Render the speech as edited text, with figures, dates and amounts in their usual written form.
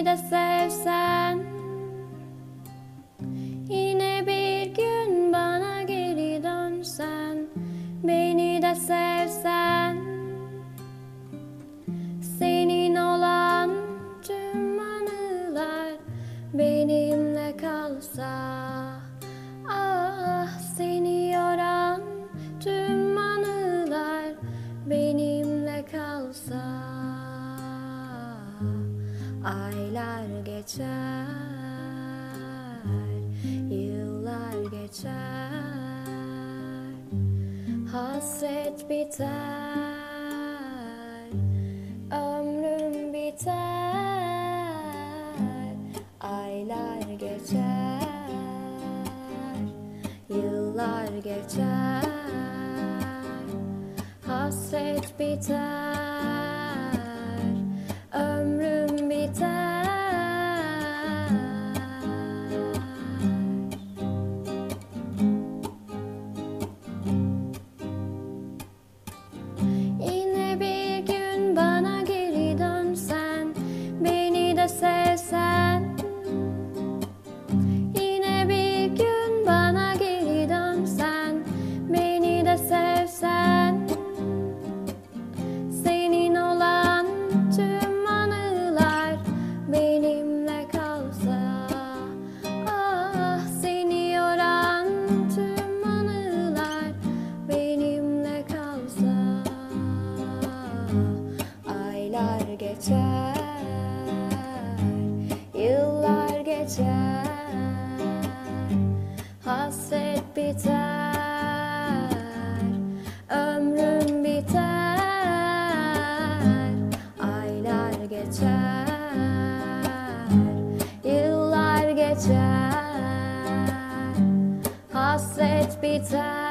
de sevsen, yine bir gün bana geri dönsen, beni de sevsen, senin olan tüm anılar benimle kalsa. Ah, seni yoran tüm anılar benimle kalsa. Aylar geçer, yıllar geçer, hasret biter, ömrüm biter. Aylar geçer, yıllar geçer, hasret biter, ömrüm biter. Yine bir gün bana geri dönsen, beni de sevsen, yine bir gün bana geri dönsen, beni de sevsen, senin olan tüm anılar benimle kalsa. Ah, seni yoran tüm anılar benimle kalsa. Aylar geçer, yıllar geçer, hasret biter, ömrüm biter. Aylar geçer, yıllar geçer, hasret biter,